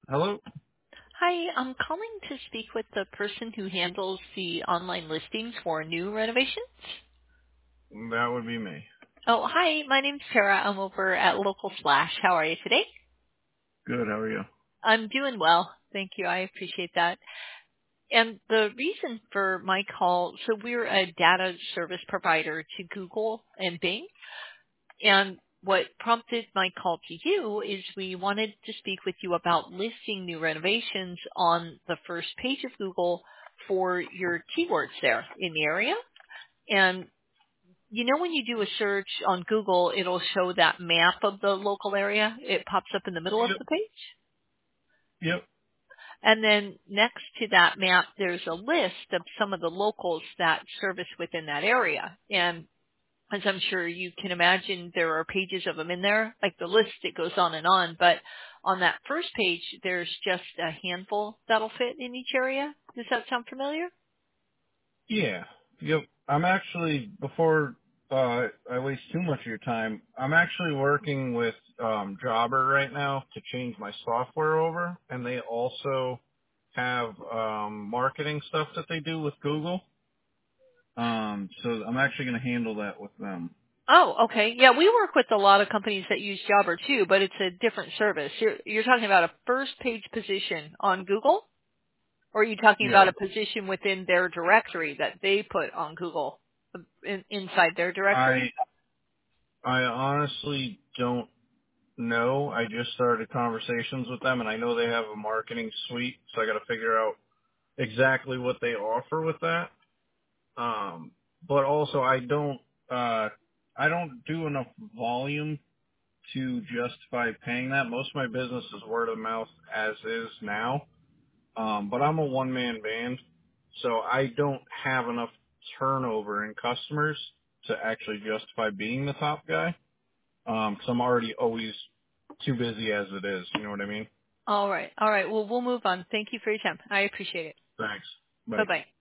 Hello? Hi, I'm calling to speak with the person who handles the online listings for new renovations. That would be me. Oh, hi, my name's Sarah. I'm over at Local Slash. How are you today? Good, how are you? I'm doing well. Thank you. I appreciate that. And the reason for my call, so we're a data service provider to Google and Bing. And what prompted my call to you is we wanted to speak with you about listing new renovations on the first page of Google for your keywords there in the area. And you know when you do a search on Google, it'll show that map of the local area. It pops up in the middle of Yep. the page. Yep. And then next to that map, there's a list of some of the locals that service within that area. And as I'm sure you can imagine, there are pages of them in there, like the list, it goes on, but on that first page, there's just a handful that'll fit in each area. Does that sound familiar? Yeah. Yep. I'm actually, before I waste too much of your time, I'm actually working with Jobber right now to change my software over, and they also have marketing stuff that they do with Google. So I'm actually going to handle that with them. Oh, okay. Yeah, we work with a lot of companies that use Jobber too, but it's a different service. You're talking about a first page position on Google, or are you talking about Yeah. a position within their directory that they put on Google inside their I directory? I honestly don't know. I just started conversations with them, and I know they have a marketing suite, so I got to figure out exactly what they offer with that. But also uh, I don't do enough volume to justify paying that. Most of my business is word of mouth as is now. But I'm a one man band, so I don't have enough turnover in customers to actually justify being the top guy. Cause I'm already always too busy as it is. You know what I mean? All right. All right. Well, we'll move on. Thank you for your time. I appreciate it. Thanks. Bye. Bye-bye.